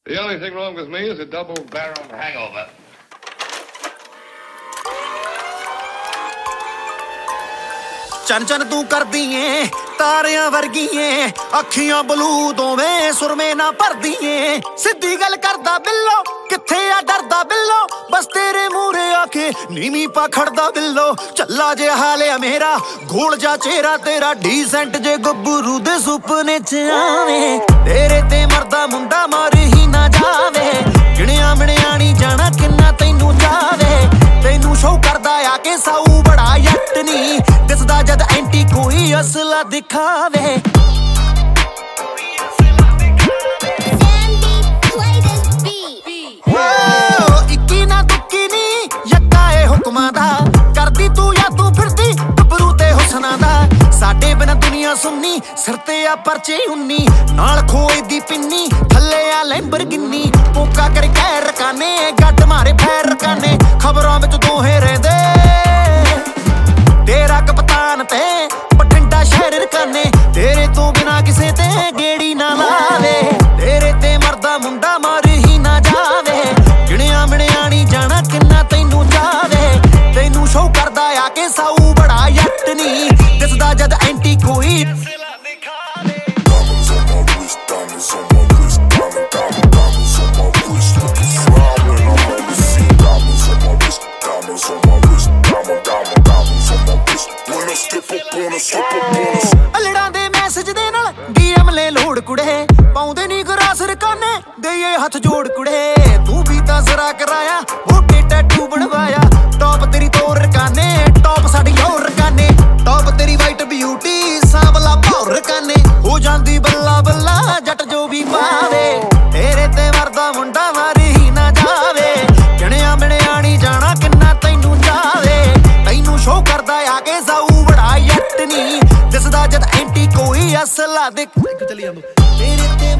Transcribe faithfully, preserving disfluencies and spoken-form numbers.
The only thing wrong with me is a double-barreled hangover. चन चन तू कर दिए तारियां वर्गिए अखियां बलू दोवें सुरमे ना भर दिए सीधी गल करदा बिल्लो किथे आ डरदा बिल्लो बस तेरे मूरे आके नीवी पा खड़दा बिल्लो चला जे हाले मेरा गोल जा चेहरा तेरा डीसेंट जे गब्बरू दे सुपने च आवे तेरे ते मरदा मुंडा मार ही ना जावे गिणिया मिणिया नी जाना किन्ना तैनू जावे तैनू शो करदा आके साऊ बड़ा यट नी दिसदा जद एंटी कोई असला दिखावे इक्की ना दुक्की नी यक्का ए हुक्मां दा करदी तू या तू फिरदी गब्बरू ते हुस्ना दा साडे बिना दुनिया सुननी सिर ते आ परचे उन्नी नाल खोए दी पिन्नी थल्ले आ लैंबरगिनी पोका कर कैर रकाने गड्ड मारे फैर रकाने खबरां विच दोहे रहिंदे तेरा कप्तान ते बठिंडा शहर रकाने तेरे तो बिना किसे ते गेड़ी ना लावे तेरे ते मरदा मुंडा मार ही ना जावे गिणिया मिणिया नी जाना किन्ना तैनू जावे तैनू शो करदा आके साऊ बड़ा यट नी दिसदा जद एंटी कोई ਅਲੜਾਂ ਦੇ ਮੈਸੇਜ ਦੇ ਨਾਲ ਡੀਐਮ ਲੈ ਲੋੜ ਕੁੜੇ ਪਾਉਂਦੇ ਨੀ ਗਰਾਸ ਰਕਾਨੇ ਦੇਈਏ ਹੱਥ ਜੋੜ ਕੁੜੇ ਤੂੰ ਵੀ ਤਾਂ ਜ਼ਰਾ ਕਰਾਇਆ ਮੋਟੇ ਟੈਟੂ ਬਣਵਾਇਆ ਟੌਪ ਤੇਰੀ ਤੋਰ ਰਕਾਨੇ ਟੌਪ ਸਾਡੀ ਹੋਰ ਰਕਾਨੇ ਟੌਪ ਤੇਰੀ ਵਾਈਟ ਬਿਊਟੀ ਸਾਂਵਲਾ ਭੌਰ ਰਕਾਨੇ ਹੋ ਜਾਂਦੀ ਬੱਲਾ ਬੱਲਾ ਜੱਟ ਜੋ ਵੀ ਪਾਵੇ ਤੇਰੇ ਤੇ ਮਰਦਾ ਮੁੰਡਾ ਮਾਰੀ ਹੀ ਨਾ ਜਾਵੇ ਜਣਿਆ ਮਿਣਿਆ ਨੀ ਜਾਣਾ ਕਿੰਨਾ ਤੈਨੂੰ ਜਾਵੇ ਤੈਨੂੰ ਸ਼ੋ ਕਰਦਾ ਆ ਕੇ ਸਾਊ ਬੜਾ ਯੱਟ ਨੀ ਦਿਸਦਾ ਜਦ ਐਂਟੀ ਕੋਈ ਅਸਲਾ ਦੇ ਚਲੀ ਜਾਂਦੋ ਤੇਰੇ ਤੇ